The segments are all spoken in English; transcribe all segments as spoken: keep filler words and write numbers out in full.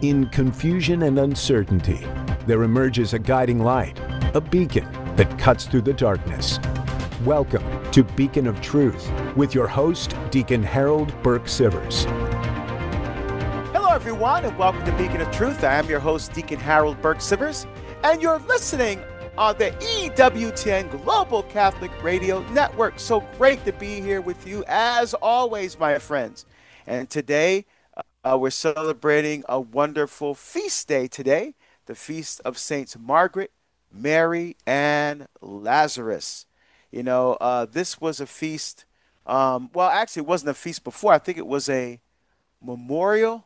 In confusion and uncertainty, there emerges a guiding light, a beacon that cuts through the darkness. Welcome to Beacon of Truth with your host, Deacon Harold Burke Sivers. Hello, everyone, and welcome to Beacon of Truth. I am your host, Deacon Harold Burke Sivers, and you're listening on the E W T N Global Catholic Radio Network. So great to be here with you, as always, my friends. And today, Uh, we're celebrating a wonderful feast day today, the Feast of Saints Margaret, Mary, and Lazarus. You know, uh, this was a feast, um, well, actually, it wasn't a feast before. I think it was a memorial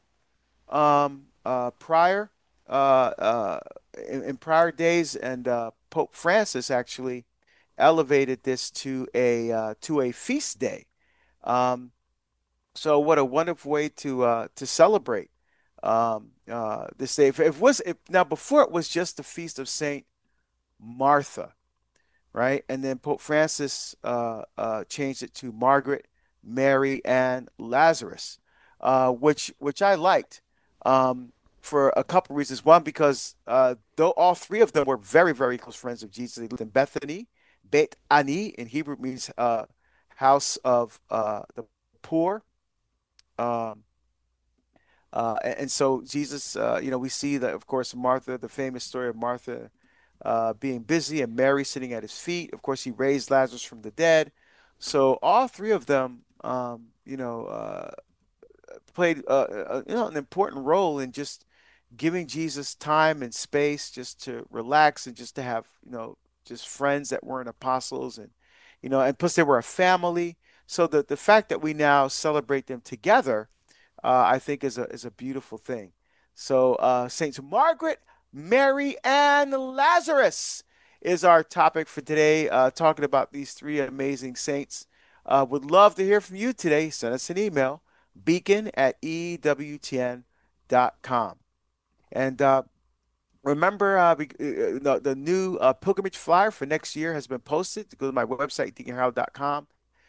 um, uh, prior, uh, uh, in, in prior days, and uh, Pope Francis actually elevated this to a, uh, to a feast day. Um, So what a wonderful way to uh, to celebrate um, uh, this day. If it was if, now before it was just the feast of Saint Martha, right? And then Pope Francis uh, uh, changed it to Margaret, Mary, and Lazarus, uh, which which I liked um, for a couple reasons. One, because uh, though all three of them were very very close friends of Jesus, they lived in Bethany. Beit Ani in Hebrew means uh, house of uh, the poor. Um, uh, and, and so Jesus, uh, you know, we see that, of course, Martha, the famous story of Martha uh, being busy and Mary sitting at his feet. Of course, he raised Lazarus from the dead. So all three of them, um, you know, uh, played, uh, uh, you know, an important role in just giving Jesus time and space just to relax and just to have, you know, just friends that weren't apostles and, you know, and plus they were a family. So the, the fact that we now celebrate them together, uh, I think is a is a beautiful thing. So uh, Saints Margaret, Mary, and Lazarus is our topic for today, uh, talking about these three amazing saints. Uh, would love to hear from you today. Send us an email, beacon at E W T N dot com. And uh, remember, uh, the, the new uh, pilgrimage flyer for next year has been posted. Go to my website, deacon harold dot com.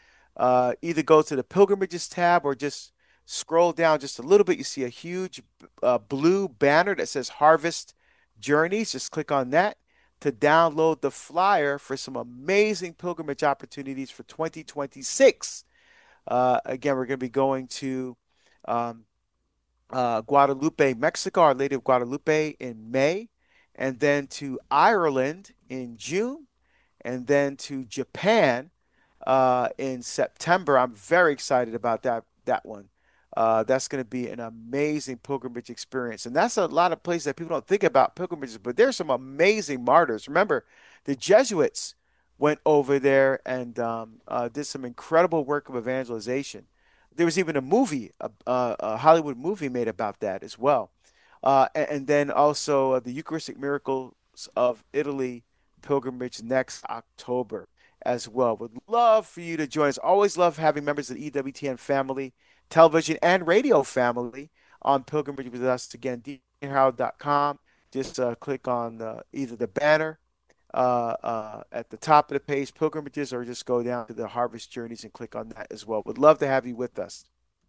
Uh, either go to the pilgrimages tab or just scroll down just a little bit. You see a huge uh, blue banner that says Harvest Journeys. Just click on that to download the flyer for some amazing pilgrimage opportunities for twenty twenty-six. Uh, again, we're going to be going to um, uh, Guadalupe, Mexico, Our Lady of Guadalupe in May, and then to Ireland in June, and then to Japan uh, in September. I'm very excited about that that one. Uh, that's going to be an amazing pilgrimage experience. And that's a lot of places that people don't think about pilgrimages, but there's some amazing martyrs. Remember, the Jesuits went over there and um, uh, did some incredible work of evangelization. There was even a movie, a, a, a Hollywood movie made about that as well. Uh, and, and then also uh, the Eucharistic Miracles of Italy pilgrimage next October as well. Would love for you to join us. Always love having members of the E W T N family, television and radio family on pilgrimage with us. Again, deacon harold dot com. Just uh, click on uh, either the banner uh, uh, at the top of the page, pilgrimages, or just go down to the Harvest Journeys and click on that as well. Would love to have you with us.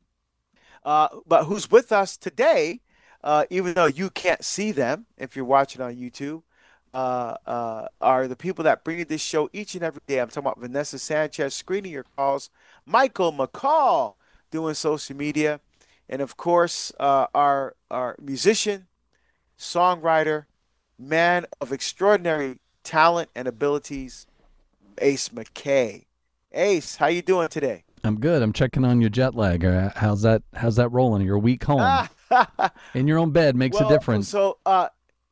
Uh, but who's with us today, uh, even though you can't see them if you're watching on YouTube, Uh, uh, are the people that bring you this show each and every day. I'm talking about Vanessa Sanchez screening your calls, Michael McCall doing social media, and of course uh, our our musician, songwriter, man of extraordinary talent and abilities, Ace McKay. Ace, how you doing today? I'm good. I'm checking on your jet lag. Uh, How's that? How's that rolling? You're a week home in your own bed makes well, a difference. So. Uh,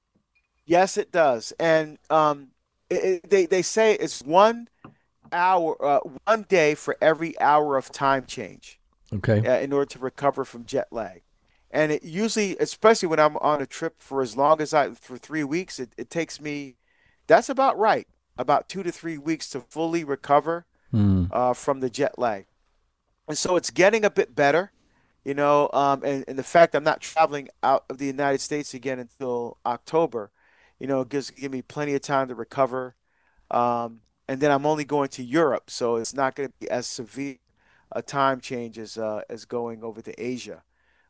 Yes, it does, and um, it, it, they they say it's one hour, uh, one day for every hour of time change. Okay. Uh, in order to recover from jet lag, and it usually, especially when I'm on a trip for as long as I for three weeks, it, it takes me. That's about right, about two to three weeks to fully recover Hmm. uh, from the jet lag, and so it's getting a bit better. You know, um, and, and the fact I'm not traveling out of the United States again until October. You know, it gives give me plenty of time to recover. Um, and then I'm only going to Europe, so it's not going to be as severe a time change as uh, as going over to Asia.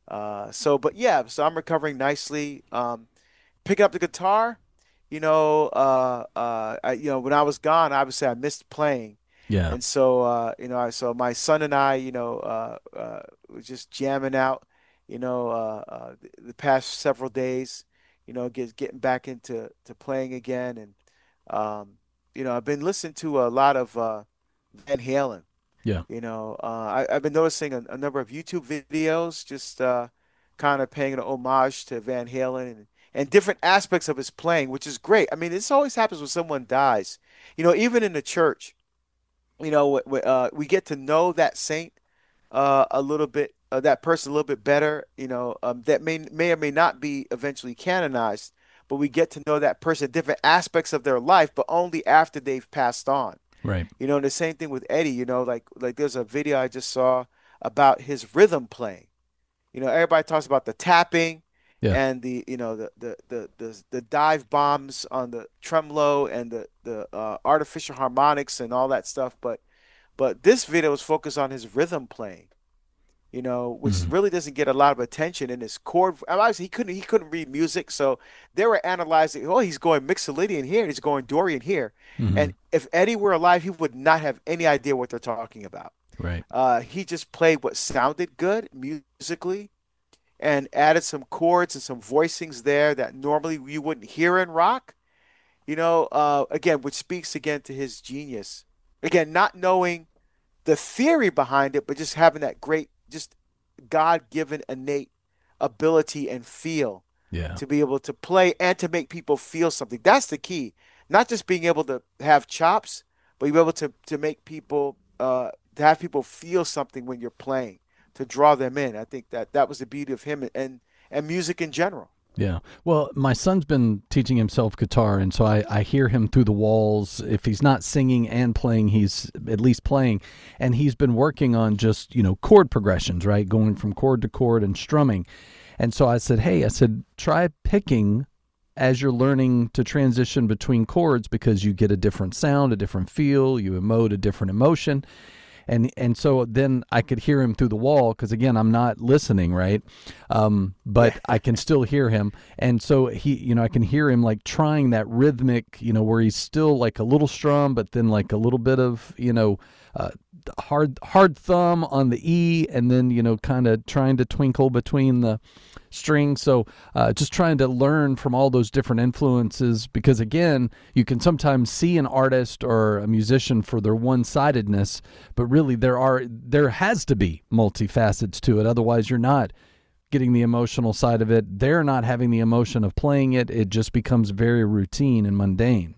Uh, so, but yeah, so I'm recovering nicely. Um, picking up the guitar, you know, uh, uh, I, you know, when I was gone, obviously I missed playing. Yeah. And so, uh, you know, I, so my son and I, you know, uh, uh, was just jamming out, you know, uh, uh, the, the past several days, you know, get, getting back into to playing again. And, um, you know, I've been listening to a lot of uh, Van Halen. Yeah. You know, uh, I, I've been noticing a, a number of YouTube videos, just uh, kind of paying an homage to Van Halen and, and different aspects of his playing, which is great. I mean, this always happens when someone dies. You know, even in the church, you know, w- w- uh, we get to know that saint uh, a little bit, uh, that person a little bit better. You know, um, that may may or may not be eventually canonized, but we get to know that person, different aspects of their life, but only after they've passed on. Right. You know, and the same thing with Eddie, you know, like like there's a video I just saw about his rhythm playing. You know, everybody talks about the tapping Yeah. and the, you know, the the the the, the dive bombs on the tremolo and the the uh, artificial harmonics and all that stuff, but but this video was focused on his rhythm playing, you know, which Hmm. really doesn't get a lot of attention in his chord. Obviously, he couldn't he couldn't read music, so they were analyzing. Oh, he's going Mixolydian here, and he's going Dorian here. Hmm. And if Eddie were alive, he would not have any idea what they're talking about. Right. Uh, he just played what sounded good musically and added some chords and some voicings there that normally you wouldn't hear in rock. You know, uh, again, which speaks again to his genius. Again, not knowing the theory behind it, but just having that great, just God-given innate ability and feel Yeah. to be able to play and to make people feel something. That's the key. Not just being able to have chops, but you're able to to make people uh to have people feel something when you're playing, to draw them in. I think that that was the beauty of him and and music in general. Yeah. Well, my son's been teaching himself guitar, and so I, I hear him through the walls. If he's not singing and playing, he's at least playing. And he's been working on just, you know, chord progressions, right? Going from chord to chord and strumming. And so I said, hey, I said, try picking as you're learning to transition between chords, because you get a different sound, a different feel, you emote a different emotion. And and so then I could hear him through the wall, because again, I'm not listening, right? Um, but I can still hear him. And so he, you know, I can hear him like trying that rhythmic, you know, where he's still like a little strum, but then like a little bit of, you know, uh, hard hard thumb on the E, and then, you know, kind of trying to twinkle between the string. So uh, just trying to learn from all those different influences, because again, you can sometimes see an artist or a musician for their one-sidedness, but really there are there has to be multifacets to it. Otherwise, you're not getting the emotional side of it. They're not having the emotion of playing it. It just becomes very routine and mundane.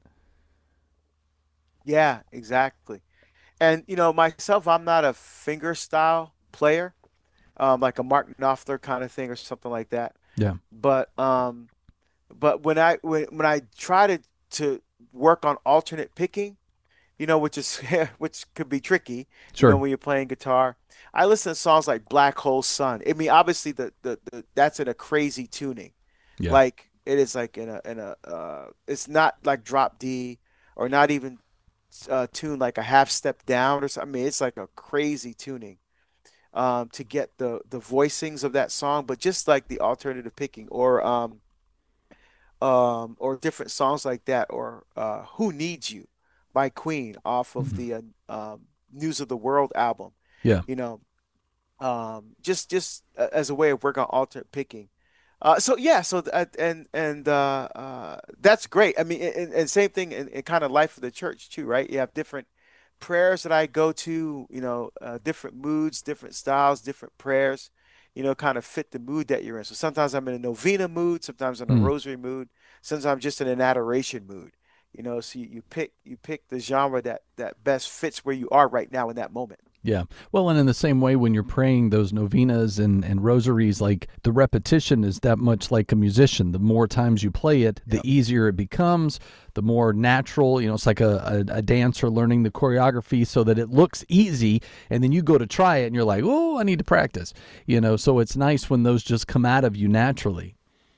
Yeah, exactly. And you know, myself, I'm not a finger style player, um, like a Mark Knopfler kind of thing or something like that. Yeah, But um, but when I when when I try to to work on alternate picking, you know, which is which could be tricky, you know, sure. when you're playing guitar. I listen to songs like Black Hole Sun. I mean, obviously the the, the that's in a crazy tuning. Yeah, Like it is like in a in a uh it's not like drop D or not even uh tuned like a half step down or something. I mean, it's like a crazy tuning um to get the the voicings of that song, but just like the alternative picking or um um, or different songs like that, or uh, "Who Needs You" by Queen off of mhm, the uh, um, "News of the World" album. yeah, You know, um, just just a- as a way of working on alternate picking. Uh, so yeah, so th- and and uh, uh, that's great. I mean, and, and same thing in, in kind of life of the church too, right? You have different prayers that I go to, you know, uh, different moods, different styles, different prayers, you know, kind of fit the mood that you're in. So sometimes I'm in a novena mood, sometimes in a mm, rosary mood, sometimes just in an adoration mood, you know. So you, you pick you pick the genre that that best fits where you are right now in that moment. yeah. Well, and in the same way, when you're praying those novenas and, and rosaries, like the repetition is that much like a musician. The more times you play it, the Yep. easier it becomes, the more natural, you know, it's like a, a, a dancer learning the choreography so that it looks easy. And then you go to try it and you're like, oh, I need to practice, you know. So it's nice when those just come out of you naturally.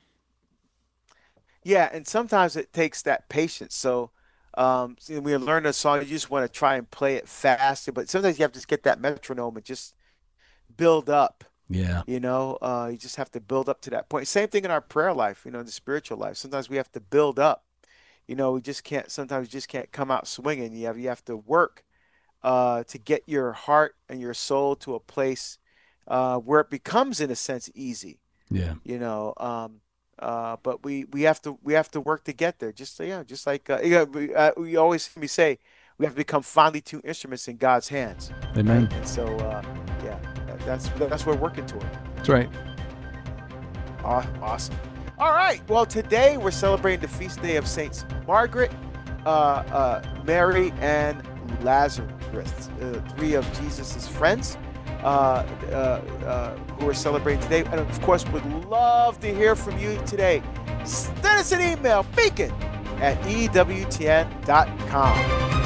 Yeah, and sometimes it takes that patience. So, um, see, when you learn a song, you just want to try and play it faster, but sometimes you have to just get that metronome and just build up. Yeah. You know, uh, you just have to build up to that point. Same thing in our prayer life, you know, in the spiritual life. Sometimes we have to build up. You know, we just can't, sometimes you just can't come out swinging. You have, you have to work uh, to get your heart and your soul to a place uh, where it becomes, in a sense, easy. Yeah. You know, um, uh, but we we have to we have to work to get there. Just yeah, just like uh, yeah, we, uh, we always hear me say, we have to become finely tuned instruments in God's hands. Amen. Right? And so uh, yeah, that- that's that's what we're working toward. That's right. Aw- Awesome. All right. Well, today we're celebrating the feast day of Saints Margaret, uh, uh, Mary, and Lazarus, uh, three of Jesus's friends uh, uh, uh, who are celebrating today. And of course, would love to hear from you today. Send us an email, beacon at E W T N dot com.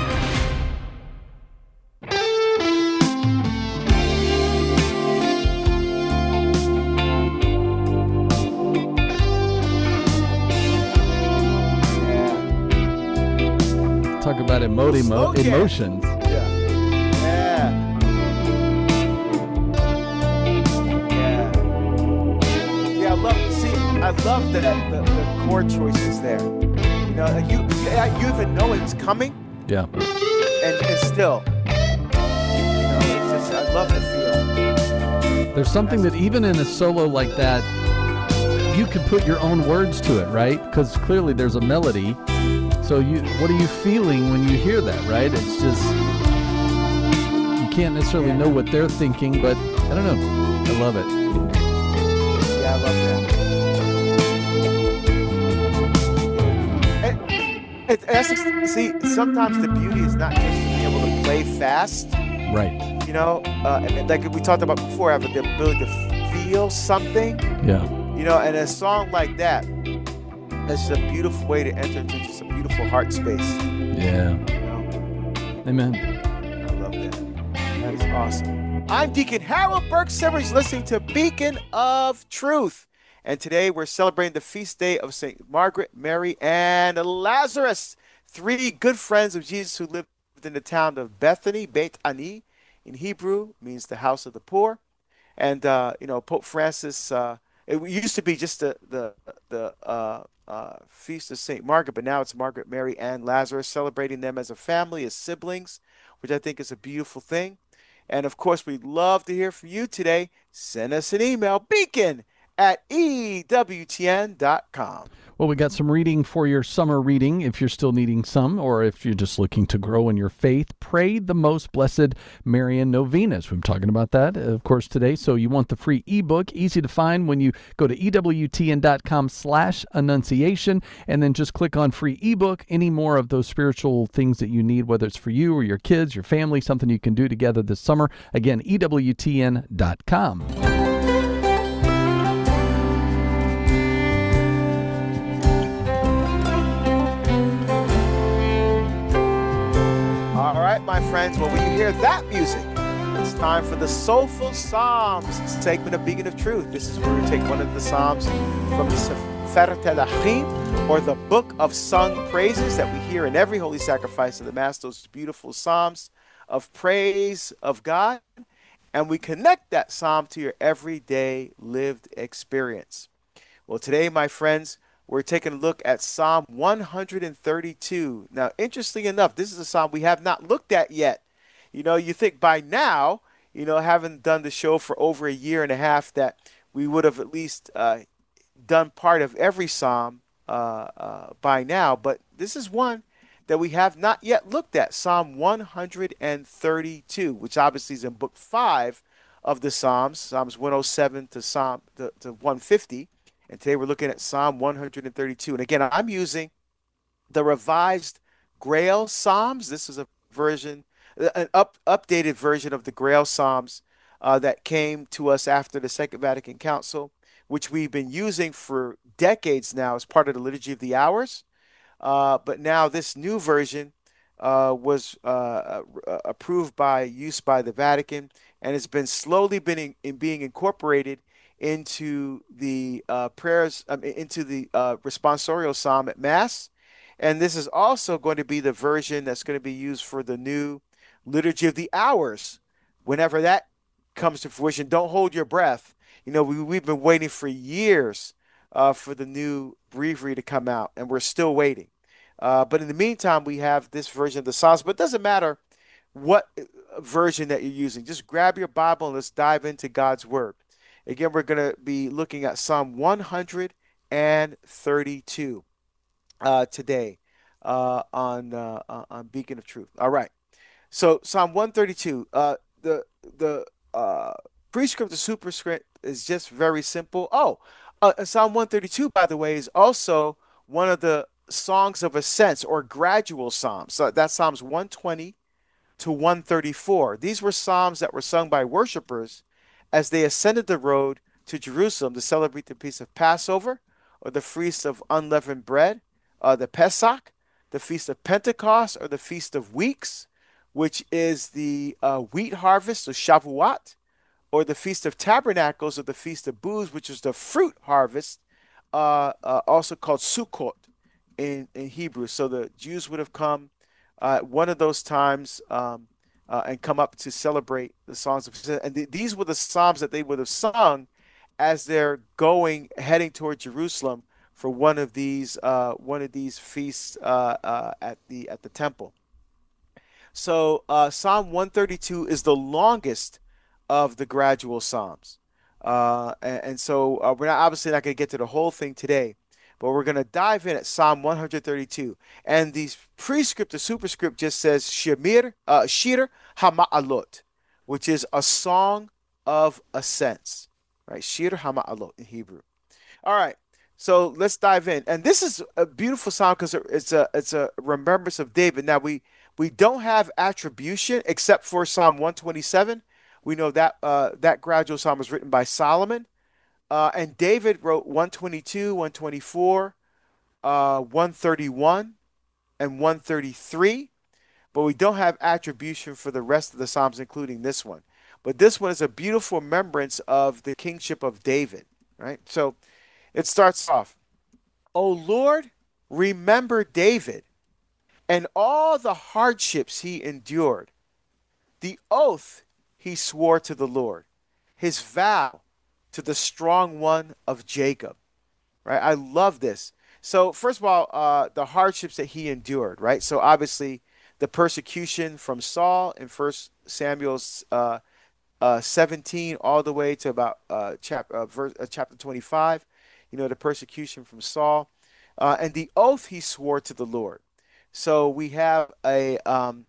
Talk about emote emo- Slow jam. emotions. Yeah. Yeah. Yeah. Yeah, I love see I love that the, the chord choices there. You know, like you you even know it's coming Yeah. and, and still. You know, it's just I love the feel. There's something that even in a solo like that, you can put your own words to it, right? Because clearly there's a melody. So you, what are you feeling when you hear that, right? It's just, you can't necessarily know what they're thinking, but I don't know. I love it. Yeah, I love that. And, and that's just- see, sometimes the beauty is not just being able to play fast. Right. You know, uh, and, and like we talked about before, having the ability to feel something. Yeah. You know, and a song like that, that's just a beautiful way to enter into just a beautiful heart space. Yeah. You know, Amen. I love that. That is awesome. I'm Deacon Harold Burke Simmons, listening to Beacon of Truth. And today we're celebrating the feast day of Saint Margaret, Mary, and Lazarus, three good friends of Jesus who lived in the town of Bethany. Beit Ani in Hebrew means the house of the poor. And, uh, you know, Pope Francis, uh, it used to be just the, the, the uh, uh, feast of Saint Margaret, but now it's Margaret, Mary, and Lazarus, celebrating them as a family, as siblings, which I think is a beautiful thing. And, of course, we'd love to hear from you today. Send us an email, beacon at E W T N dot com. Well, we got some reading for your summer reading if you're still needing some, or if you're just looking to grow in your faith. Pray the Most Blessed Marian Novenas. We're talking about that, of course, today. So you want the free ebook, easy to find when you go to E W T N dot com slash Annunciation, and then just click on free ebook. Any more of those spiritual things that you need, whether it's for you or your kids, your family, something you can do together this summer. Again, E W T N dot com. All right, my friends, well, when you hear that music, it's time for the Soulful Psalms segment of Beacon of Truth. This is where we take one of the Psalms from the Sefer Tedachim, or the Book of Sung Praises that we hear in every holy sacrifice of the Mass, those beautiful Psalms of praise of God, and we connect that Psalm to your everyday lived experience. Well, today, my friends, we're taking a look at Psalm one thirty-two. Now, interestingly enough, this is a psalm we have not looked at yet. You know, you think by now, you know, having done the show for over a year and a half, that we would have at least uh, done part of every psalm uh, uh, by now. But this is one that we have not yet looked at, Psalm one thirty-two, which obviously is in book five of the Psalms, Psalms one oh seven to Psalm to, to one fifty. And today we're looking at Psalm one thirty-two. And again, I'm using the Revised Grail Psalms. This is a version, an up, updated version of the Grail Psalms uh, that came to us after the Second Vatican Council, which we've been using for decades now as part of the Liturgy of the Hours. Uh, but now this new version uh, was uh, uh, approved by use by the Vatican, and has been slowly been in, in being incorporated into the uh, prayers, um, into the uh, responsorial psalm at Mass. And this is also going to be the version that's going to be used for the new Liturgy of the Hours, whenever that comes to fruition. Don't hold your breath. You know, we, we've been waiting for years uh, for the new breviary to come out, and we're still waiting. Uh, but in the meantime, we have this version of the Psalms. But it doesn't matter what version that you're using. Just grab your Bible and let's dive into God's Word. Again, we're going to be looking at Psalm one thirty-two uh, today uh, on uh, on Beacon of Truth. All right. So Psalm one thirty-two, uh, the the uh, prescript to superscript is just very simple. Oh, uh, Psalm one thirty-two, by the way, is also one of the songs of ascents or gradual psalms. So that's Psalms one twenty to one thirty-four. These were psalms that were sung by worshipers as they ascended the road to Jerusalem to celebrate the feast of Passover or the feast of unleavened bread, uh, the Pesach, the feast of Pentecost, or the feast of weeks, which is the uh, wheat harvest, or Shavuot, or the Feast of Tabernacles, or the Feast of Booths, which is the fruit harvest, uh, uh, also called Sukkot in, in Hebrew. So the Jews would have come uh, one of those times um, uh, and come up to celebrate the songs of, and th- these were the psalms that they would have sung as they're going, heading toward Jerusalem for one of these uh, one of these feasts uh, uh, at the at the temple. So uh, Psalm one thirty-two is the longest of the gradual psalms, uh, and, and so uh, we're not obviously not going to get to the whole thing today, but we're going to dive in at Psalm one thirty-two. And the prescript, the superscript, just says Shemir, uh, Shir Hama'alot, which is a song of ascents, right? Shir Hama'alot in Hebrew. All right. So let's dive in, and this is a beautiful psalm because it's a it's a remembrance of David. Now we we don't have attribution except for Psalm one twenty-seven. We know that uh, that gradual psalm was written by Solomon, uh, and David wrote one twenty-two, one twenty-four, uh, one thirty-one, and one thirty-three. But we don't have attribution for the rest of the psalms, including this one. But this one is a beautiful remembrance of the kingship of David, right? So it starts off, O Lord, remember David and all the hardships he endured, the oath he swore to the Lord, his vow to the strong one of Jacob, right? I love this. So first of all, uh, the hardships that he endured, right? So obviously the persecution from Saul in First Samuel uh, uh, seventeen all the way to about uh, chap- uh, verse, uh, chapter twenty-five, you know, the persecution from Saul, uh, and the oath he swore to the Lord. So we have a um,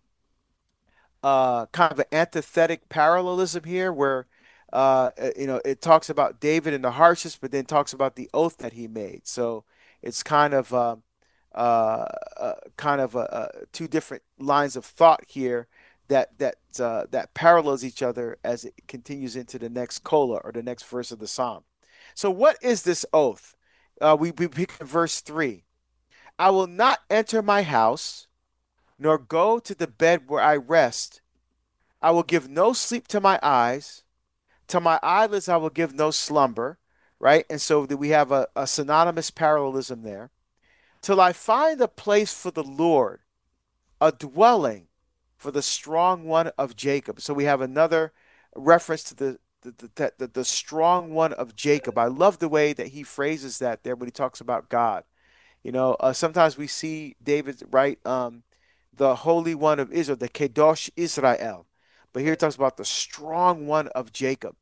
uh, kind of an antithetic parallelism here where, uh, you know, it talks about David and the hardships, but then talks about the oath that he made. So it's kind of uh, uh, uh, kind of uh, uh, two different lines of thought here that that uh, that parallels each other as it continues into the next kola or the next verse of the psalm. So what is this oath? Uh, we, we pick verse three. I will not enter my house, nor go to the bed where I rest. I will give no sleep to my eyes. To my eyelids I will give no slumber. Right? And so we have a, a synonymous parallelism there. Till I find a place for the Lord, a dwelling for the strong one of Jacob. So we have another reference to the The, the, the, the strong one of Jacob. I love the way that he phrases that there when he talks about God. You know, uh, sometimes we see David write um, the Holy One of Israel, the Kedosh Israel. But here he talks about the strong one of Jacob.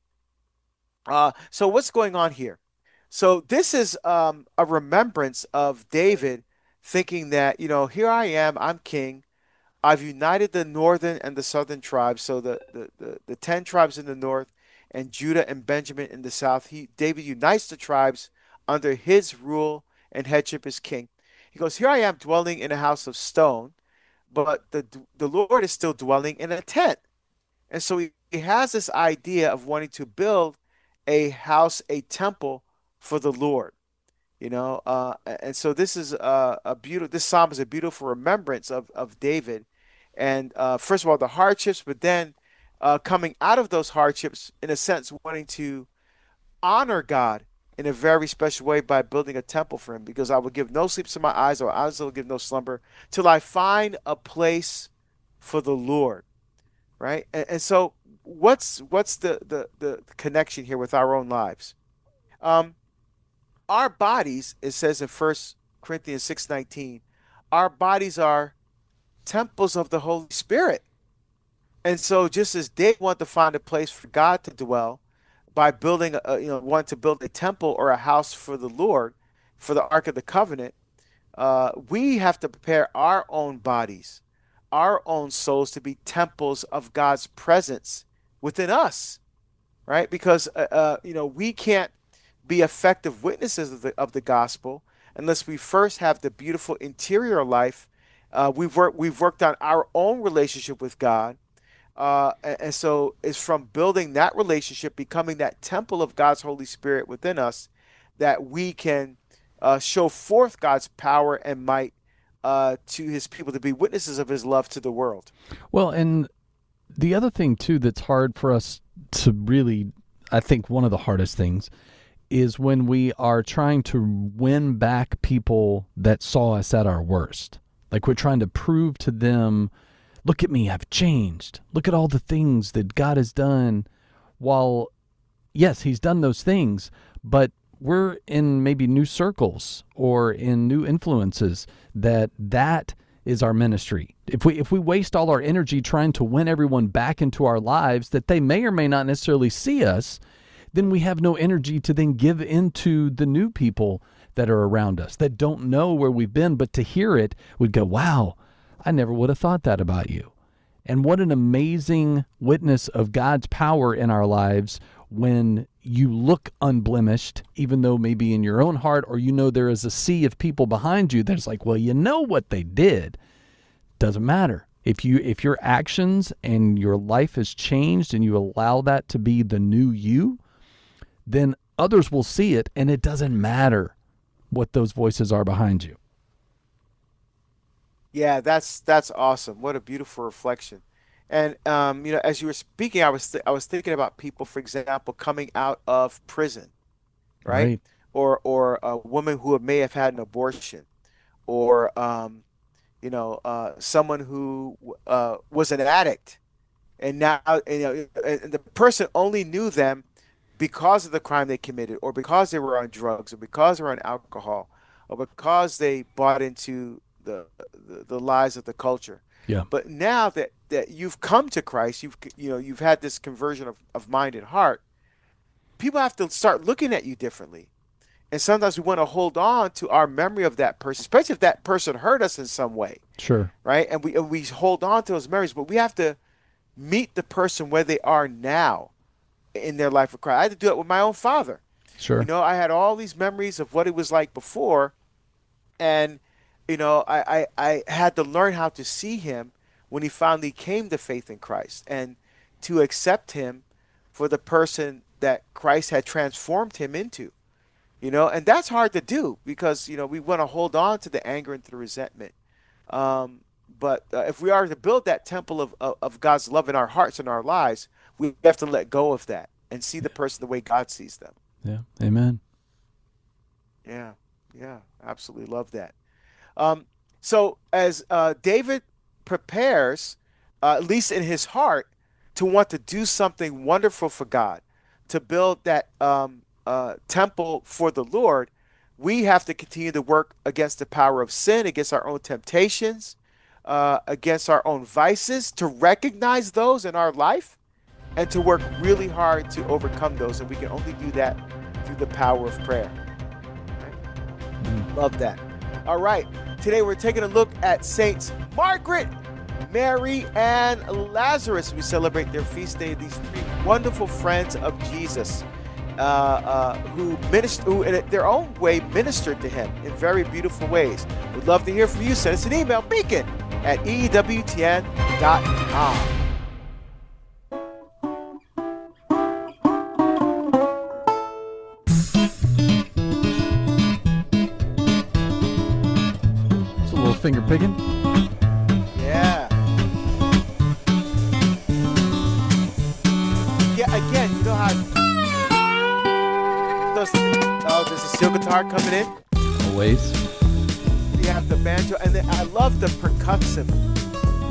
Uh, so what's going on here? So this is um, a remembrance of David thinking that, you know, here I am, I'm king. I've united the northern and the southern tribes. So the, the, the, the ten tribes in the north and Judah and Benjamin in the south. He David unites the tribes under his rule and headship as king. He goes, here I am dwelling in a house of stone, but the the Lord is still dwelling in a tent. And so he, he has this idea of wanting to build a house, a temple for the Lord. You know, uh, and so this is a, a beautiful, this psalm is a beautiful remembrance of, of David. And uh, first of all, the hardships, but then Uh, coming out of those hardships, in a sense, wanting to honor God in a very special way by building a temple for him, because I will give no sleep to my eyes, or eyes will give no slumber, till I find a place for the Lord, right? And, and so what's what's the, the, the connection here with our own lives? Um, our bodies, it says in First Corinthians six nineteen, our bodies are temples of the Holy Spirit. And so just as they want to find a place for God to dwell by building, a, you know, want to build a temple or a house for the Lord, for the Ark of the Covenant, uh, we have to prepare our own bodies, our own souls to be temples of God's presence within us, right? Because, uh, uh, you know, we can't be effective witnesses of the, of the gospel unless we first have the beautiful interior life. Uh, we've worked, we've worked on our own relationship with God. Uh, and, and so it's from building that relationship, becoming that temple of God's Holy Spirit within us, that we can uh, show forth God's power and might uh, to his people, to be witnesses of his love to the world. Well, and the other thing, too, that's hard for us to really, I think one of the hardest things is when we are trying to win back people that saw us at our worst. Like we're trying to prove to them, look at me, I've changed. Look at all the things that God has done. While, yes, he's done those things, but we're in maybe new circles or in new influences that that is our ministry. If we if we waste all our energy trying to win everyone back into our lives that they may or may not necessarily see us, then we have no energy to then give into the new people that are around us that don't know where we've been, but to hear it would go, wow, I never would have thought that about you. And what an amazing witness of God's power in our lives when you look unblemished, even though maybe in your own heart, or you know there is a sea of people behind you that's like, well, you know what they did. Doesn't matter. If you if your actions and your life has changed and you allow that to be the new you, then others will see it, and it doesn't matter what those voices are behind you. Yeah, that's that's awesome. What a beautiful reflection. And um, you know, as you were speaking, I was th- I was thinking about people, for example, coming out of prison, right? Right. Or or a woman who may have had an abortion, or um, you know, uh, someone who uh, was an addict, and now you know, and the person only knew them because of the crime they committed, or because they were on drugs, or because they were on alcohol, or because they bought into the the, the lies of the culture. Yeah. But now that, that you've come to Christ, you've you know you've had this conversion of, of mind and heart, people have to start looking at you differently. And sometimes we want to hold on to our memory of that person, especially if that person hurt us in some way. Sure. Right? And we and we hold on to those memories, but we have to meet the person where they are now in their life with Christ. I had to do it with my own father. Sure. You know, I had all these memories of what it was like before, and you know, I, I, I had to learn how to see him when he finally came to faith in Christ, and to accept him for the person that Christ had transformed him into. You know, and that's hard to do because, you know, we want to hold on to the anger and to the resentment. Um, but uh, if we are to build that temple of, of, of God's love in our hearts and our lives, we have to let go of that and see the person the way God sees them. Yeah. Amen. Yeah. Yeah. Absolutely love that. Um, so as uh, David prepares, uh, at least in his heart, to want to do something wonderful for God, to build that um, uh, temple for the Lord, we have to continue to work against the power of sin, against our own temptations, uh, against our own vices, to recognize those in our life and to work really hard to overcome those. And we can only do that through the power of prayer. Right? Mm. Love that. All right, today we're taking a look at Saints Margaret, Mary, and Lazarus. We celebrate their feast day. These three wonderful friends of Jesus uh, uh, who, minister, who in their own way ministered to him in very beautiful ways. We'd love to hear from you. Send us an email, beacon at E W T N dot com. Finger picking. Yeah. Yeah, again, you know how those, oh, there's a steel guitar coming in. Always. You have the banjo, and then I love the percussive. Yeah.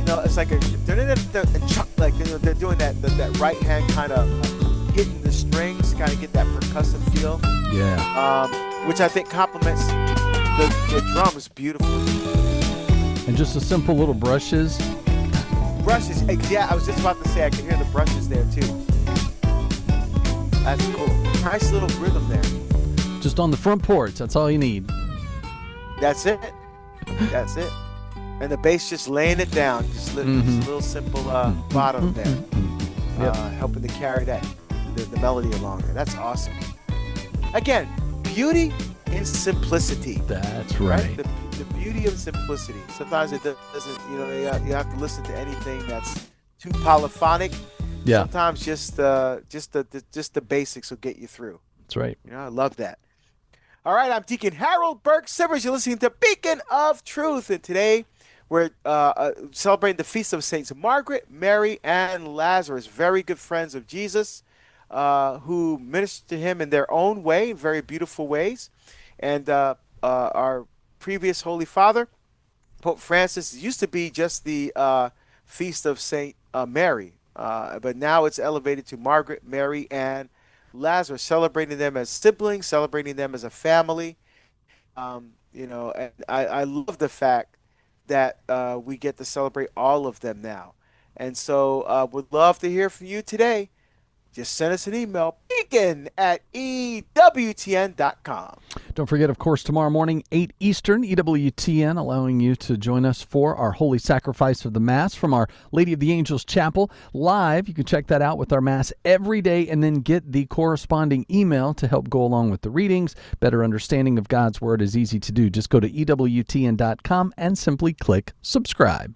you know, it's like a, they're, they're, they're, like, you know, they're doing that, that, that right hand kind of hitting the strings, kind of get that percussive feel. Yeah. Um, which I think complements the, the drums beautifully. And just the simple little brushes. Brushes, yeah, I was just about to say I can hear the brushes there too. That's cool. Nice little rhythm there. Just on the front porch, that's all you need. That's it. That's it. And the bass just laying it down. Just, little, mm-hmm. just a little simple uh, bottom there. Mm-hmm. Yep. Uh, helping to carry that the, the melody along there. That's awesome. Again, beauty in simplicity. That's right. right? The, the beauty of simplicity. Sometimes it doesn't, you know, you have, you have to listen to anything that's too polyphonic. Yeah. Sometimes just uh, just the, the just the basics will get you through. That's right. You know, I love that. All right, I'm Deacon Harold Burke Sivers. You're listening to Beacon of Truth, and today we're uh, uh, celebrating the feast of Saints Margaret, Mary, and Lazarus, very good friends of Jesus, uh, who ministered to him in their own way, very beautiful ways. And uh, uh, our previous Holy Father, Pope Francis, used to be just the uh, feast of Saint uh, Mary, uh, but now it's elevated to Margaret, Mary, and Lazarus, celebrating them as siblings, celebrating them as a family. Um, you know, and I, I love the fact that uh, we get to celebrate all of them now. And so uh, would love to hear from you today. Just send us an email, beacon at E W T N dot com. Don't forget, of course, tomorrow morning, eight Eastern, E W T N, allowing you to join us for our Holy Sacrifice of the Mass from Our Lady of the Angels Chapel live. You can check that out with our Mass every day and then get the corresponding email to help go along with the readings. Better understanding of God's Word is easy to do. Just go to E W T N dot com and simply click subscribe.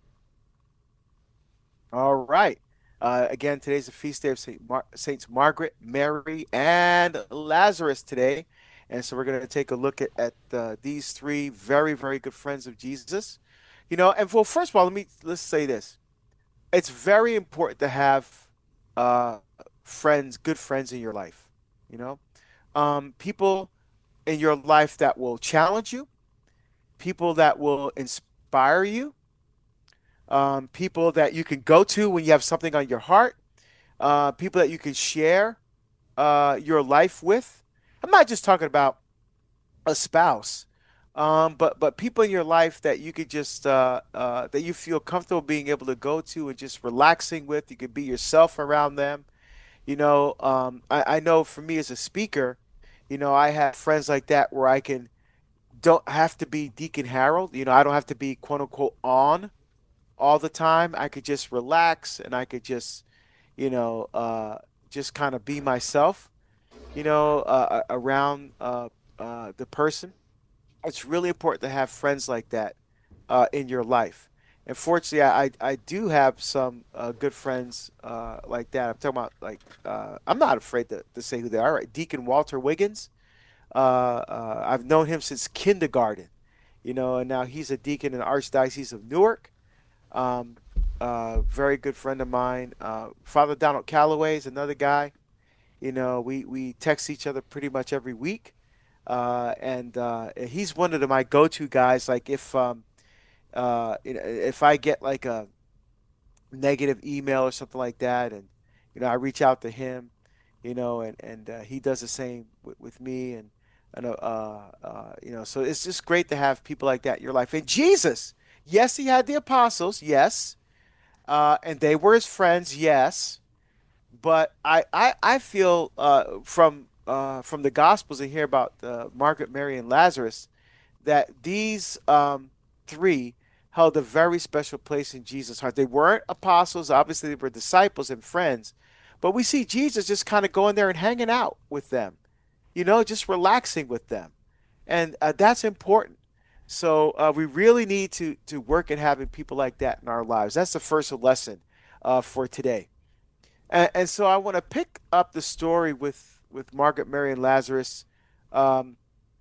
All right. Uh, again, today's the feast day of Saint Mar- Saints Margaret, Mary, and Lazarus today. And so we're going to take a look at, at uh, these three very, very good friends of Jesus. You know, and well, first of all, let me, let's say this. It's very important to have uh, friends, good friends in your life, you know. Um, people in your life that will challenge you, people that will inspire you, Um, people that you can go to when you have something on your heart, uh, people that you can share uh, your life with. I'm not just talking about a spouse, um, but but people in your life that you could just uh, uh, that you feel comfortable being able to go to and just relaxing with. You could be yourself around them. You know, um, I, I know for me as a speaker, you know, I have friends like that where I can don't have to be Deacon Harold. You know, I don't have to be quote unquote on all the time. I could just relax and I could just, you know, uh, just kind of be myself, you know, uh, around uh, uh, the person. It's really important to have friends like that uh, in your life. And fortunately, I, I do have some uh, good friends uh, like that. I'm talking about, like, uh, I'm not afraid to, to say who they are. Right? Deacon Walter Wiggins. Uh, uh, I've known him since kindergarten, you know, and now he's a deacon in the Archdiocese of Newark. Um, uh, very good friend of mine. Uh, Father Donald Calloway is another guy. You know, we, we text each other pretty much every week. Uh, and uh, he's one of the, my go-to guys. Like if, um, uh, you know, if I get like a negative email or something like that, and, you know, I reach out to him, you know, and, and uh, he does the same with, with me. And, and uh, uh, you know, so it's just great to have people like that in your life. And Jesus, yes, he had the apostles, yes, uh, and they were his friends, yes. But I, I, I feel uh, from uh, from the Gospels and hear about uh, Margaret, Mary, and Lazarus that these um, three held a very special place in Jesus' heart. They weren't apostles, obviously they were disciples and friends, but we see Jesus just kind of going there and hanging out with them, you know, just relaxing with them, and uh, that's important. So uh, we really need to to work at having people like that in our lives. That's the first lesson uh, for today. And, and so I want to pick up the story with, with Margaret, Mary, and Lazarus um,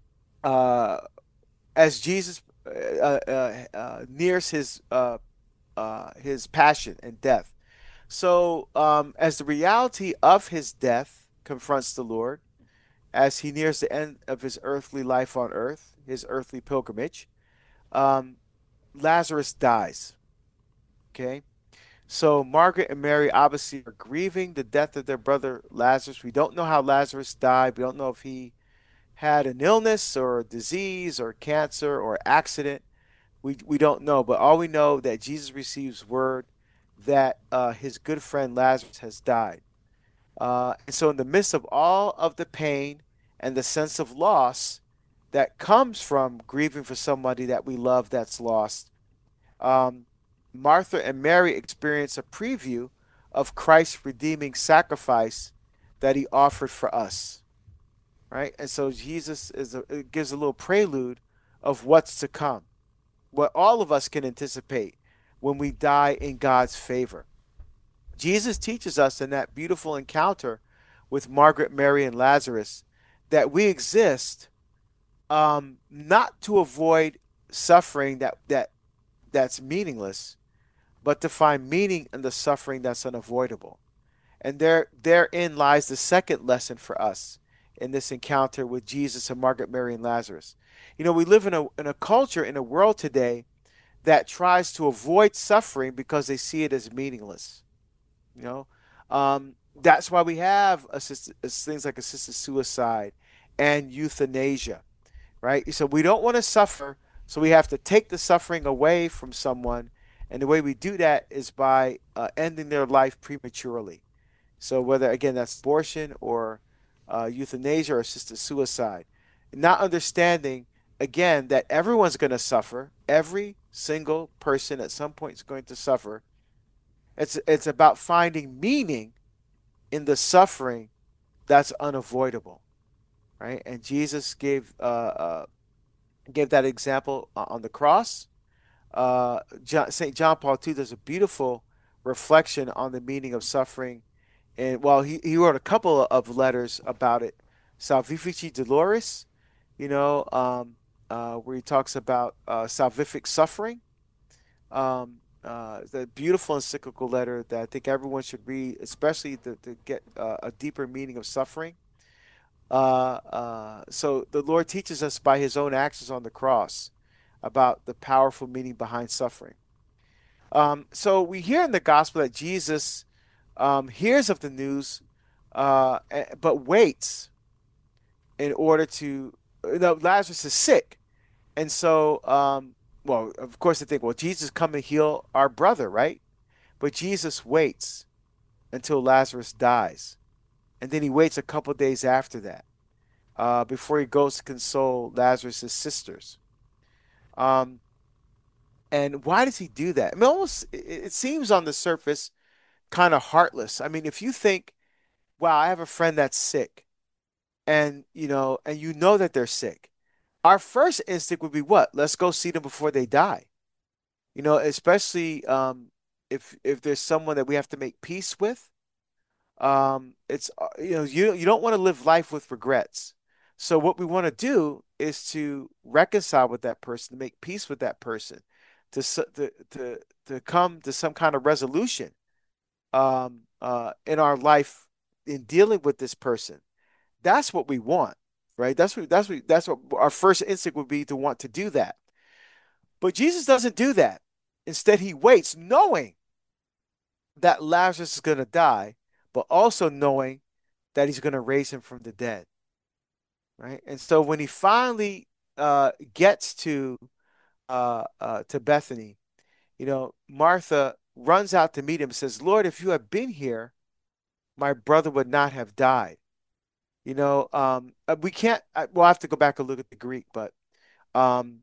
uh, as Jesus uh, uh, uh, nears his uh, uh, his passion and death. So um, as the reality of his death confronts the Lord, as he nears the end of his earthly life on earth, his earthly pilgrimage, um, Lazarus dies. Okay. So Margaret and Mary obviously are grieving the death of their brother Lazarus. We don't know how Lazarus died. We don't know if he had an illness or a disease or cancer or accident. We we don't know, but all we know that Jesus receives word that uh, his good friend Lazarus has died. Uh, and so, in the midst of all of the pain and the sense of loss that comes from grieving for somebody that we love that's lost, um, Martha and Mary experience a preview of Christ's redeeming sacrifice that he offered for us, right? And so Jesus is a, it gives a little prelude of what's to come, what all of us can anticipate when we die in God's favor. Jesus teaches us in that beautiful encounter with Margaret, Mary, and Lazarus that we exist um, not to avoid suffering that that that's meaningless, but to find meaning in the suffering that's unavoidable. And there therein lies the second lesson for us in this encounter with Jesus and Margaret, Mary, and Lazarus. You know, we live in a in a culture, in a world today that tries to avoid suffering because they see it as meaningless. You know, um, that's why we have assisted, things like assisted suicide and euthanasia, right? So we don't want to suffer, so we have to take the suffering away from someone, and the way we do that is by uh, ending their life prematurely. So whether again that's abortion or uh, euthanasia or assisted suicide, not understanding again that everyone's going to suffer, every single person at some point is going to suffer. It's it's about finding meaning in the suffering that's unavoidable, right? And Jesus gave uh, uh, gave that example on the cross. Uh, John, Saint John Paul the Second does a beautiful reflection on the meaning of suffering, and well, he, he wrote a couple of letters about it. Salvifici Doloris, you know, um, uh, where he talks about uh, salvific suffering. Um, uh, the beautiful encyclical letter that I think everyone should read, especially to, to get uh, a deeper meaning of suffering. Uh, uh, so the Lord teaches us by his own actions on the cross about the powerful meaning behind suffering. Um, so we hear in the gospel that Jesus um, hears of the news, uh, but waits in order to. No, Lazarus is sick, and so um, well, of course, they think, well, Jesus come and heal our brother, right? But Jesus waits until Lazarus dies, and then he waits a couple days after that uh, before he goes to console Lazarus' sisters. Um, and why does he do that? I mean, almost it, it seems on the surface kind of heartless. I mean, if you think, wow, I have a friend that's sick, and you know, and you know that they're sick, our first instinct would be what? Let's go see them before they die. You know, especially um, if if there's someone that we have to make peace with. Um, it's uh, you know, you you don't want to live life with regrets. So what we want to do is to reconcile with that person, to make peace with that person, to to to to come to some kind of resolution um, uh, in our life in dealing with this person. That's what we want, right? That's what that's what that's what our first instinct would be, to want to do that. But Jesus doesn't do that. Instead, he waits, knowing that Lazarus is going to die, but also knowing that he's going to raise him from the dead, right? And so when he finally uh, gets to uh, uh, to Bethany, you know, Martha runs out to meet him and says, "Lord, if you had been here, my brother would not have died." You know, um, uh, we can't. I, Well, I have to go back and look at the Greek, but um,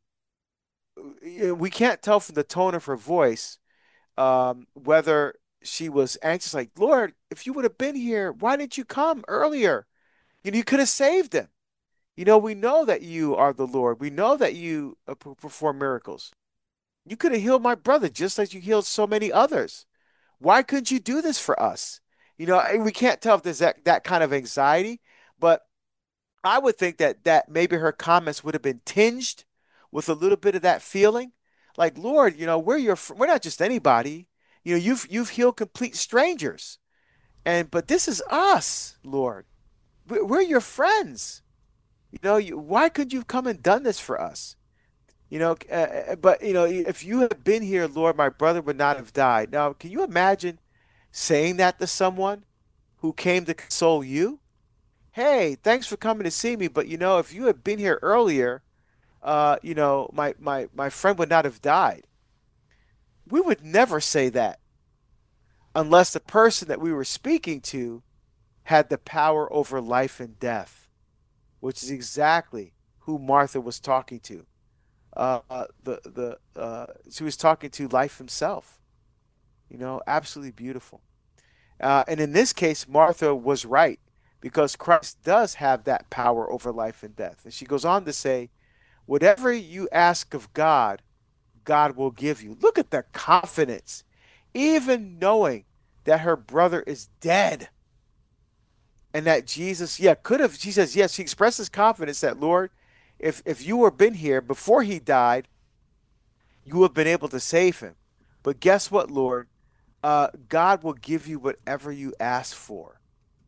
we can't tell from the tone of her voice um, whether she was anxious, like, Lord, if you would have been here, why didn't you come earlier? You know, you could have saved him. You know, we know that you are the Lord. We know that you uh, perform miracles. You could have healed my brother just like you healed so many others. Why couldn't you do this for us? You know, we can't tell if there's that, that kind of anxiety, but I would think that that maybe her comments would have been tinged with a little bit of that feeling, like, Lord, you know, we're your we're not just anybody. You know, you've you've healed complete strangers, and but this is us, Lord. We're your friends. You know, you, why could you come and done this for us? You know, uh, but you know, if you had been here, Lord, my brother would not have died. Now, can you imagine saying that to someone who came to console you? Hey, thanks for coming to see me, but you know, if you had been here earlier, uh, you know, my my my friend would not have died. We would never say that unless the person that we were speaking to had the power over life and death, which is exactly who Martha was talking to. Uh, uh, the the uh, she was talking to life himself. You know, absolutely beautiful. Uh, and in this case, Martha was right because Christ does have that power over life and death. And she goes on to say, whatever you ask of God, God will give you. Look at the confidence, even knowing that her brother is dead and that Jesus, yeah, could have, she says, yes, she expresses confidence that, Lord, if, if you were been here before he died, you would have been able to save him. But guess what, Lord? Uh, God will give you whatever you ask for.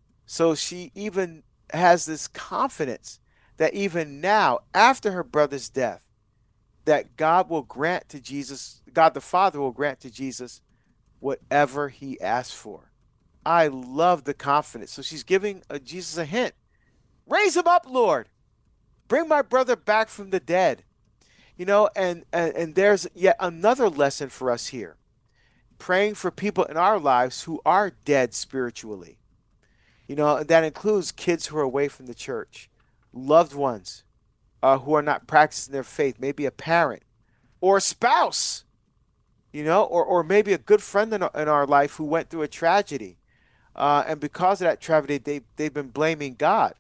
So she even has this confidence that even now, after her brother's death, that God will grant to Jesus, God the Father will grant to Jesus whatever he asks for. I love the confidence. So she's giving uh, Jesus a hint. Raise him up, Lord. Bring my brother back from the dead. You know, and, and, and there's yet another lesson for us here. Praying for people in our lives who are dead spiritually. You know, and that includes kids who are away from the church, loved ones uh, who are not practicing their faith, maybe a parent or a spouse, you know, or, or maybe a good friend in our, in our life who went through a tragedy. Uh, and because of that tragedy, they, they've been blaming God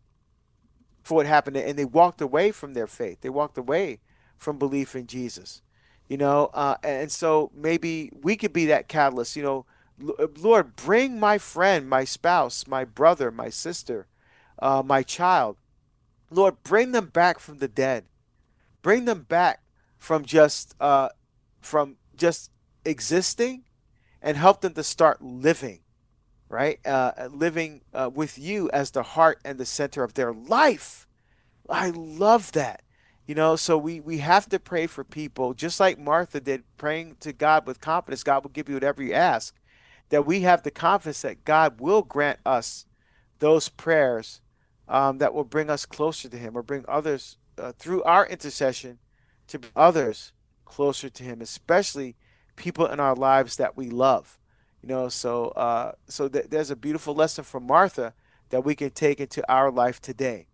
for what happened. And they walked away from their faith. They walked away from belief in Jesus. You know, uh, and so maybe we could be that catalyst, you know, Lord, bring my friend, my spouse, my brother, my sister, uh, my child. Lord, bring them back from the dead. Bring them back from just uh, from just existing and help them to start living, right? Uh, living uh, with you as the heart and the center of their life. I love that. You know, so we, we have to pray for people, just like Martha did, praying to God with confidence. God will give you whatever you ask. That we have the confidence that God will grant us those prayers um, that will bring us closer to him or bring others uh, through our intercession to bring others closer to him, especially people in our lives that we love. You know, so uh, so th- there's a beautiful lesson from Martha that we can take into our life today.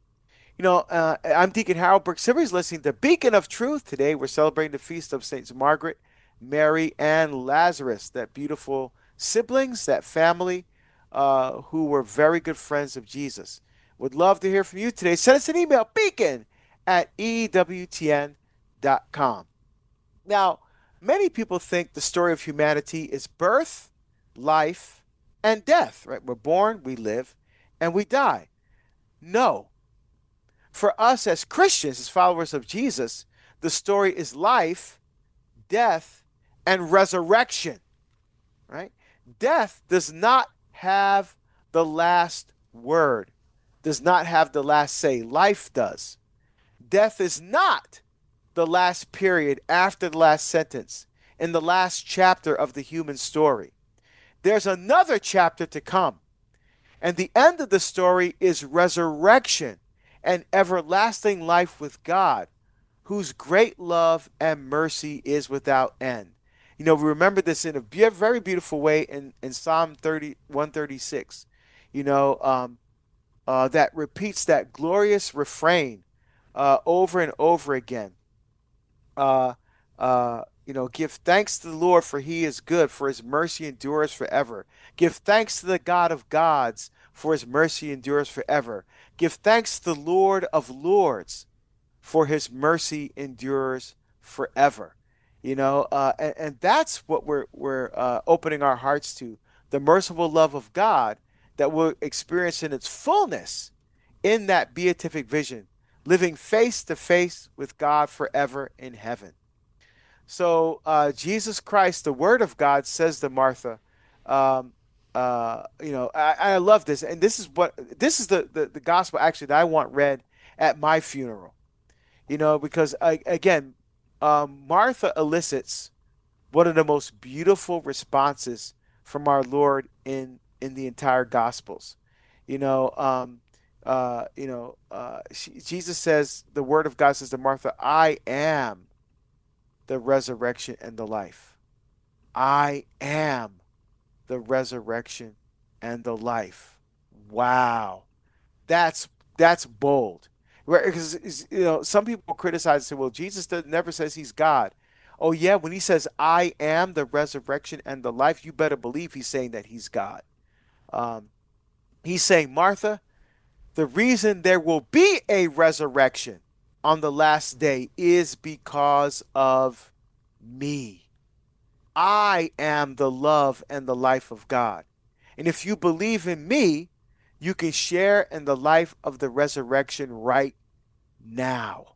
You know, uh, I'm Deacon Harold Burke Sivers, listening to Beacon of Truth. Today we're celebrating the feast of Saints Margaret, Mary, and Lazarus, that beautiful siblings, that family uh, who were very good friends of Jesus. Would love to hear from you today. Send us an email, beacon at e w t n dot com. Now, many people think the story of humanity is birth, life, and death, right? We're born, we live, and we die. No. For us as Christians, as followers of Jesus, the story is life, death, and resurrection, right? Death does not have the last word, does not have the last say. Life does. Death is not the last period after the last sentence in the last chapter of the human story. There's another chapter to come. And the end of the story is resurrection and everlasting life with God, whose great love and mercy is without end. You know, we remember this in a very beautiful way in, in Psalm thirty, one thirty-six, you know, um, uh, that repeats that glorious refrain uh, over and over again. Uh, uh, you know, give thanks to the Lord, for he is good, for his mercy endures forever. Give thanks to the God of gods, for his mercy endures forever. Give thanks to the Lord of lords, for his mercy endures forever. You know, uh, and, and that's what we're we're uh, opening our hearts to, the merciful love of God that we'll experience in its fullness in that beatific vision, living face to face with God forever in heaven. So uh, Jesus Christ, the Word of God, says to Martha, um, uh, you know, I, I love this, and this is what this is the, the the gospel actually that I want read at my funeral. You know, because I, again, um, Martha elicits one of the most beautiful responses from our Lord in in the entire Gospels. You know, um, uh, you know, uh, she, Jesus says, the Word of God says to Martha, "I am the resurrection and the life. I am the resurrection and the life." Wow, that's that's bold. Because you know, some people criticize and say, "Well, Jesus does, never says he's God." Oh yeah, when he says, "I am the resurrection and the life," you better believe he's saying that he's God. Um, he's saying, Martha, the reason there will be a resurrection on the last day is because of me. I am the love and the life of God. And if you believe in me, you can share in the life of the resurrection right now.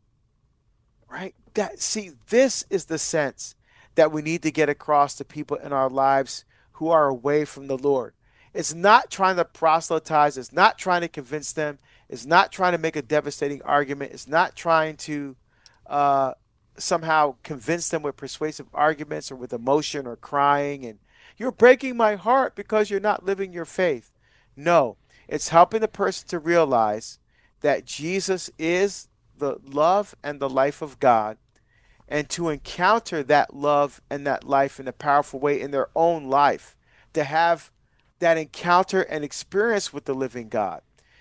Right? That, see, this is the sense that we need to get across to people in our lives who are away from the Lord. It's not trying to proselytize. It's not trying to convince them. It's not trying to make a devastating argument. It's not trying to uh, somehow convince them with persuasive arguments or with emotion or crying and "you're breaking my heart because you're not living your faith." No, it's helping the person to realize that Jesus is the love and the life of God, and to encounter that love and that life in a powerful way in their own life, to have that encounter and experience with the living God.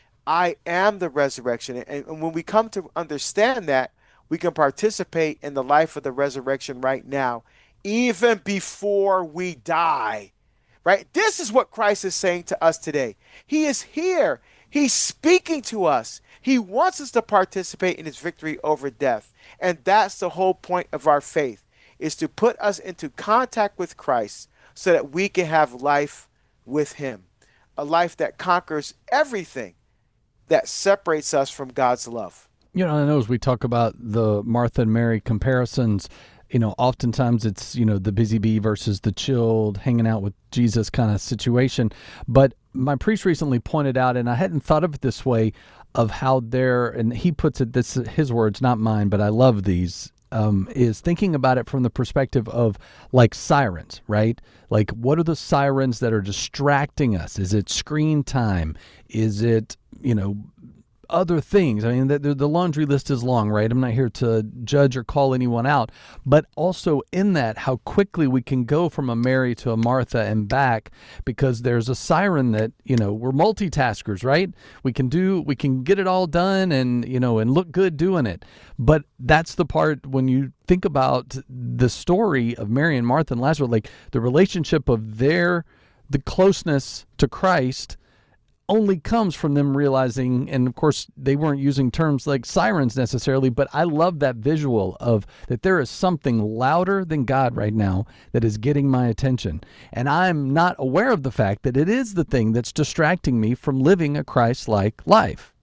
I am the resurrection. And, and when we come to understand that, we can participate in the life of the resurrection right now, even before we die. Right? This is what Christ is saying to us today. He is here. He's speaking to us. He wants us to participate in his victory over death. And that's the whole point of our faith, is to put us into contact with Christ so that we can have life with him, a life that conquers everything that separates us from God's love. You know, I know as we talk about the Martha and Mary comparisons, you know, oftentimes it's, you know, the busy bee versus the chilled, hanging out with Jesus kind of situation. But my priest recently pointed out, and I hadn't thought of it this way, of how there, and he puts it, this his words, not mine, but I love these, um, is thinking about it from the perspective of like sirens, right? Like, what are the sirens that are distracting us? Is it screen time? Is it, you know, other things? I mean, the, the laundry list is long, right? I'm not here to judge or call anyone out, but also in that, how quickly we can go from a Mary to a Martha and back, because there's a siren that, you know, we're multitaskers, right? We can do, we can get it all done and, you know, and look good doing it. But that's the part when you think about the story of Mary and Martha and Lazarus, like the relationship of their, the closeness to Christ only comes from them realizing, and of course they weren't using terms like sirens necessarily, but I love that visual of that there is something louder than God right now that is getting my attention. And I'm not aware of the fact that it is the thing that's distracting me from living a Christ-like life.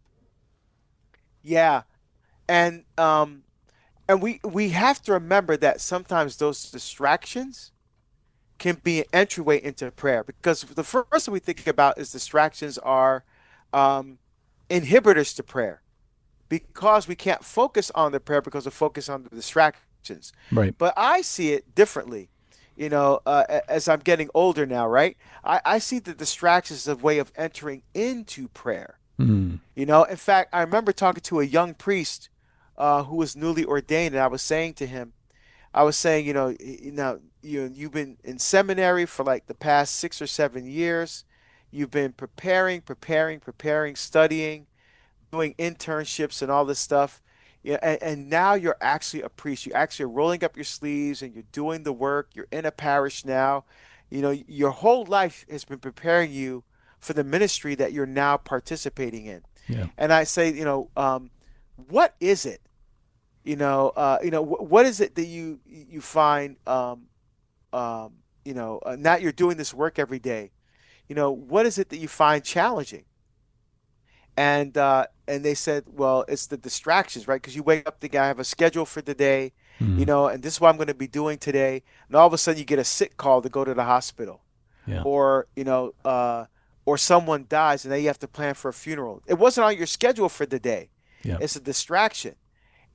Yeah. And um and we we have to remember that sometimes those distractions can be an entryway into prayer, because the first thing we think about is distractions are um, inhibitors to prayer, because we can't focus on the prayer because we focus on the distractions. Right. But I see it differently. You know, uh, as I'm getting older now, right? I, I see the distractions as a way of entering into prayer. Mm. You know, in fact, I remember talking to a young priest uh, who was newly ordained, and I was saying to him, I was saying, you know, you know, you you've been in seminary for like the past six or seven years. You've been preparing, preparing, preparing, studying, doing internships and all this stuff. Yeah, and, and now you're actually a priest. You actually are rolling up your sleeves and you're doing the work. You're in a parish now. You know, your whole life has been preparing you for the ministry that you're now participating in. Yeah. And I say, you know, um, what is it? You know, uh, you know, wh- what is it that you you find, um, um, you know, uh, now you're doing this work every day. You know, what is it that you find challenging? And uh, and they said, well, it's the distractions, right? Because you wake up, the guy have a schedule for the day, Mm. you know, and this is what I'm going to be doing today. And all of a sudden, you get a sick call to go to the hospital, Yeah. or you know, uh, or someone dies, and then you have to plan for a funeral. It wasn't on your schedule for the day. Yeah. It's a distraction.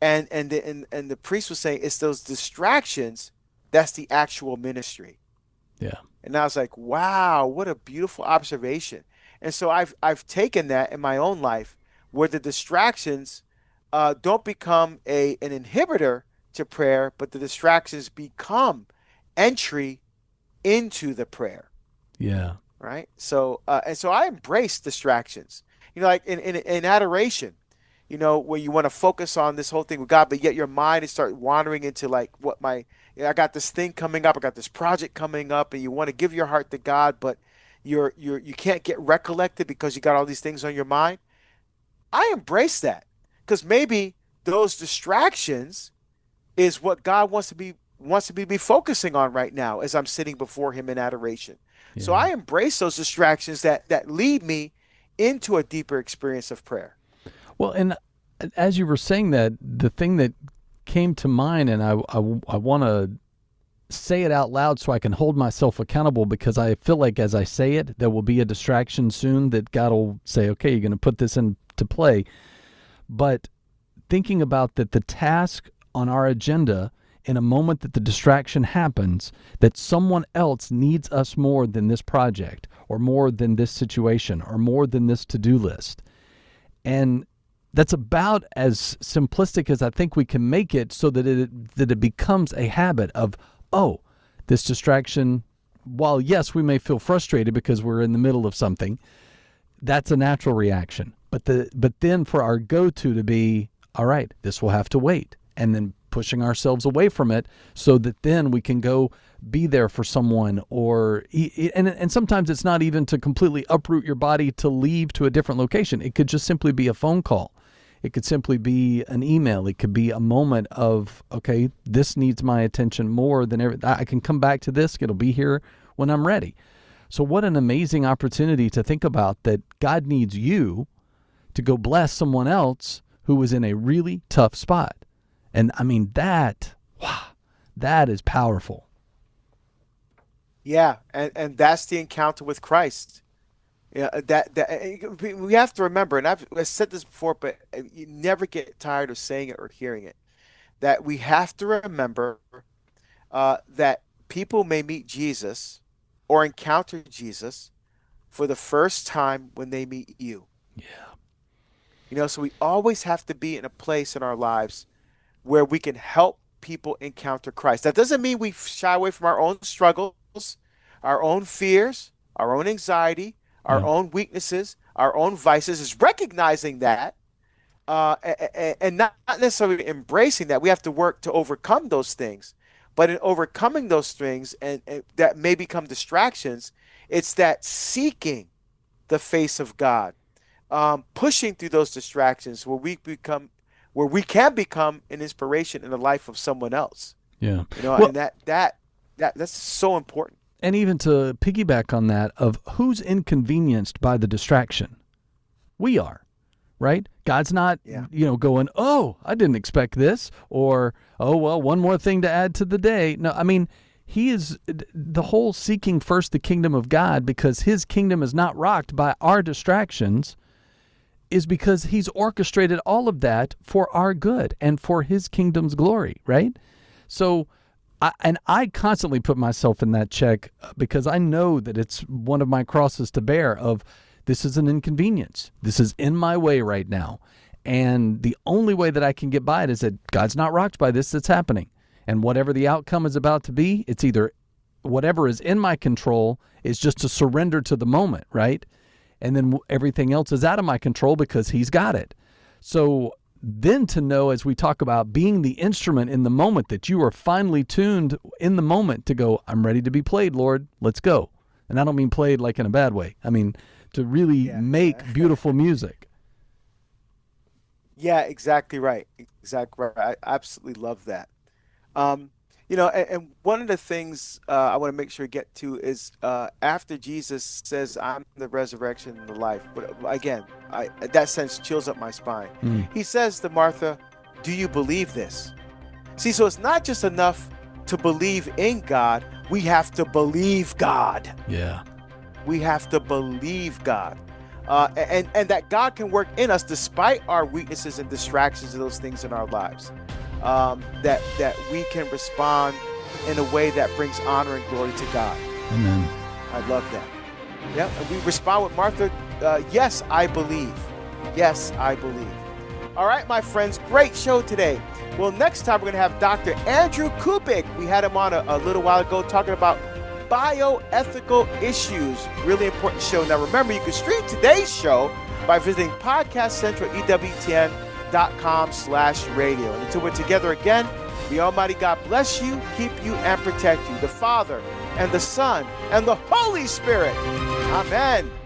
And and the, and, and the priest was saying it's those distractions that's the actual ministry. Yeah. And I was like, wow, what a beautiful observation. And so I've I've taken that in my own life, where the distractions uh, don't become a an inhibitor to prayer, but the distractions become entry into the prayer. Yeah. Right. So uh, and so I embrace distractions. You know, like in in, in adoration. You know, where you want to focus on this whole thing with God, but yet your mind is start wandering into like what my, you know, I got this thing coming up, I got this project coming up, and you want to give your heart to God, but you're you're you can't get recollected because you got all these things on your mind. I embrace that, because maybe those distractions is what God wants to be wants to be, be focusing on right now as I'm sitting before Him in adoration. Yeah. So I embrace those distractions that that lead me into a deeper experience of prayer. Well, and as you were saying that, the thing that came to mind, and I, I, I want to say it out loud so I can hold myself accountable, because I feel like as I say it, there will be a distraction soon that God will say, okay, you're going to put this into play. But thinking about that, the task on our agenda in a moment that the distraction happens, that someone else needs us more than this project, or more than this situation, or more than this to-do list. And that's about as simplistic as I think we can make it, so that it that it becomes a habit of, oh, this distraction, while yes, we may feel frustrated because we're in the middle of something, that's a natural reaction. But the but then for our go-to to be, all right, this will have to wait, and then pushing ourselves away from it so that then we can go be there for someone, or and and sometimes it's not even to completely uproot your body to leave to a different location. It could just simply be a phone call. It could simply be an email. It could be a moment of, okay, this needs my attention more than ever. I can come back to this. It'll be here when I'm ready. So what an amazing opportunity to think about that God needs you to go bless someone else who was in a really tough spot. And I mean, that, wow, that is powerful. Yeah, and, and that's the encounter with Christ. Yeah, that that we have to remember, and I've, I've said this before, but you never get tired of saying it or hearing it, that we have to remember uh, that people may meet Jesus or encounter Jesus for the first time when they meet you. Yeah. You know, so we always have to be in a place in our lives where we can help people encounter Christ. That doesn't mean we shy away from our own struggles, our own fears, our own anxiety, our yeah. own weaknesses, our own vices. Is recognizing that uh, and not necessarily embracing that. We have to work to overcome those things. But in overcoming those things and, and that may become distractions, it's that seeking the face of God, um, pushing through those distractions where we become, where we can become an inspiration in the life of someone else. Yeah, you know, well, and that that that that's so important. And even to piggyback on that, of who's inconvenienced by the distraction? We are, right? God's not, yeah. you know, going, oh, I didn't expect this, or, oh, well, one more thing to add to the day. No, I mean, he is, the whole seeking first the kingdom of God, because his kingdom is not rocked by our distractions, is because he's orchestrated all of that for our good and for his kingdom's glory, right? So, I, and I constantly put myself in that check, because I know that it's one of my crosses to bear of, this is an inconvenience. This is in my way right now. And the only way that I can get by it is that God's not rocked by this that's happening. And whatever the outcome is about to be, it's either whatever is in my control is just to surrender to the moment, right? And then everything else is out of my control because he's got it. So then to know, as we talk about being the instrument in the moment, that you are finely tuned in the moment to go, I'm ready to be played, Lord, let's go. And I don't mean played like in a bad way. I mean to really yeah. make beautiful music. Yeah, exactly right. Exactly right. I absolutely love that. Um, you know, and, and one of the things uh, I want to make sure to get to is uh, after Jesus says, I'm the resurrection and the life. But again, I, that sense chills up my spine. Mm. He says to Martha, do you believe this? See, so it's not just enough to believe in God. We have to believe God. Yeah. We have to believe God. Uh, and, and that God can work in us despite our weaknesses and distractions and those things in our lives. Um, that, that we can respond in a way that brings honor and glory to God. Amen. I love that. Yeah, and we respond with Martha, uh, yes, I believe. Yes, I believe. All right, my friends, great show today. Well, next time we're going to have Doctor Andrew Kubik. We had him on a, a little while ago talking about bioethical issues. Really important show. Now, remember, you can stream today's show by visiting Podcast Central, E W T N dot com slash radio. And until we're together again, the Almighty God bless you, keep you, and protect you. The Father, and the Son, and the Holy Spirit. Amen.